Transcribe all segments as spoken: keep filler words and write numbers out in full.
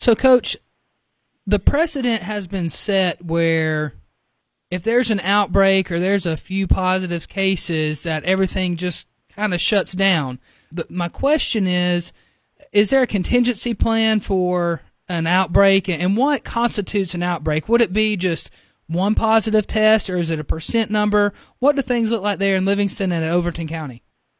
So, Coach, the precedent has been set where if there's an outbreak or there's a few positive cases, that everything just kind of shuts down. But my question is, is there a contingency plan for an outbreak, and what constitutes an outbreak? Would it be just one positive test, or is it a percent number? What do things look like there in Livingston and Overton County?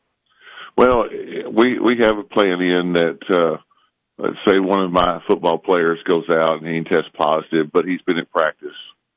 Well, we we have a plan in that, uh, let's say one of my football players goes out and he tests positive, but he's been at practice.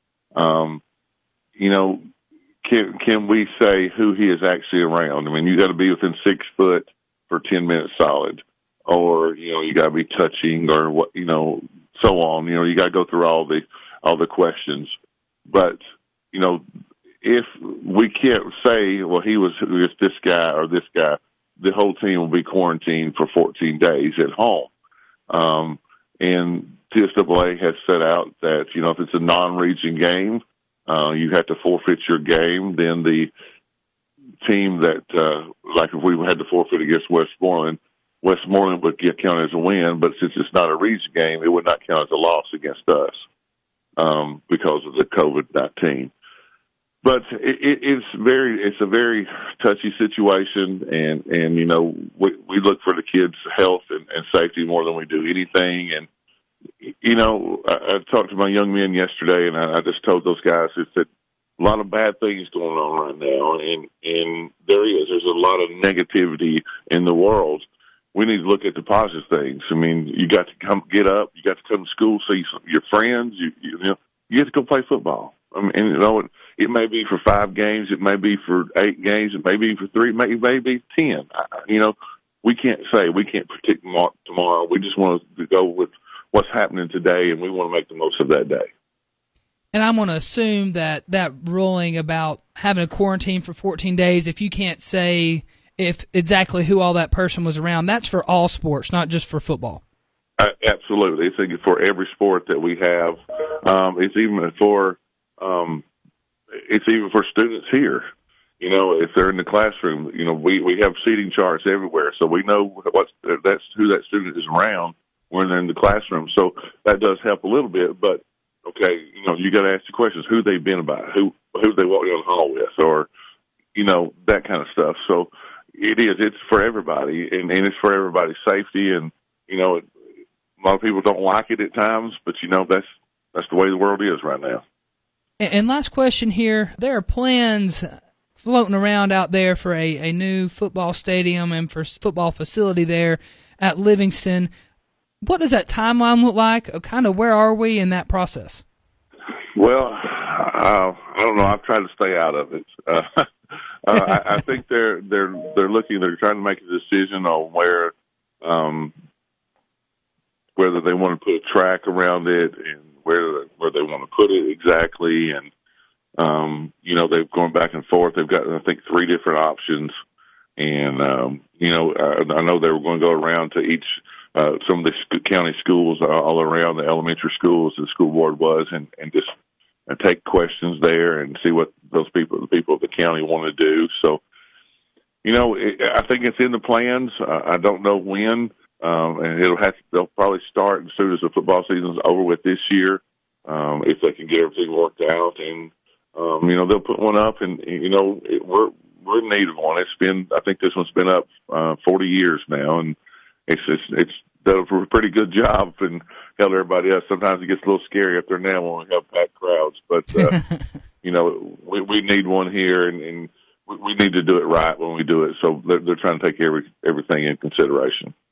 Um, you know, can can we say who he is actually around? I mean, you got to be within six foot for ten minutes solid, or you know, you got to be touching, or what, you know, so on. You know, you got to go through all the all the questions. But you know, if we can't say, well, he was this guy or this guy, the whole team will be quarantined for fourteen days at home. Um, and T S A A has set out that, you know, if it's a non-region game, uh, you have to forfeit your game. Then the team that, uh, like if we had to forfeit against Westmoreland, Westmoreland would get counted as a win, but since it's not a region game, it would not count as a loss against us, um, because of the COVID nineteen. But it, it, it's very, it's a very touchy situation, and, and you know, we, we look for the kids' health and, and safety more than we do anything. And, you know, I, I talked to my young men yesterday, and I, I just told those guys that a lot of bad things going on right now, and, and there is. There's a lot of negativity in the world. We need to look at the positive things. I mean, you got to come get up, you got to come to school, see your friends, you, you know, you get to go play football. I mean, and, you know, it, it may be for five games, it may be for eight games, it may be for three, it may, it may be ten. I, you know, we can't say, we can't predict tomorrow. We just want to go with what's happening today, and we want to make the most of that day. And I'm going to assume that that ruling about having a quarantine for fourteen days, if you can't say if exactly who all that person was around, that's for all sports, not just for football. Uh, absolutely. It's for every sport that we have. Um, it's even for um, it's even for students here. You know, if they're in the classroom, you know, we, we have seating charts everywhere, so we know what's that's who that student is around when they're in the classroom. So that does help a little bit. But okay, you know, you got to ask the questions: who they've been about, who who they walked down the hall with, or you know, that kind of stuff. So it is. It's for everybody, and, and it's for everybody's safety. And you know, it, a lot of people don't like it at times, but you know, that's that's the way the world is right now. And last question here: there are plans floating around out there for a, a new football stadium and for football facility there at Livingston. What does that timeline look like? Kind of where are we in that process? Well, uh, I don't know. I've tried to stay out of it. Uh, uh, I, I think they're they're they're looking. They're trying to make a decision on where, um, whether they want to put a track around it and where where they want to put it exactly. And um, you know, they've gone back and forth. They've got, I think, three different options. And um, you know, I, I know they were going to go around to each. Uh, some of the sc- county schools all around, the elementary schools, the school board was, and, and just uh, take questions there and see what those people, the people of the county want to do. So, you know, it, I think it's in the plans. Uh, I don't know when, um, and it'll have to, they'll probably start as soon as the football season's over with this year, um, if they can get everything worked out. And, um, you know, they'll put one up, and, you know, it, we're, we're in need of one. It's been, I think this one's been up uh, forty years now, and It's it's it's done a pretty good job, and held everybody else. Sometimes it gets a little scary up there now when we have packed crowds, but uh, you know, we we need one here, and, and we, we need to do it right when we do it. So they're, they're trying to take every everything in consideration.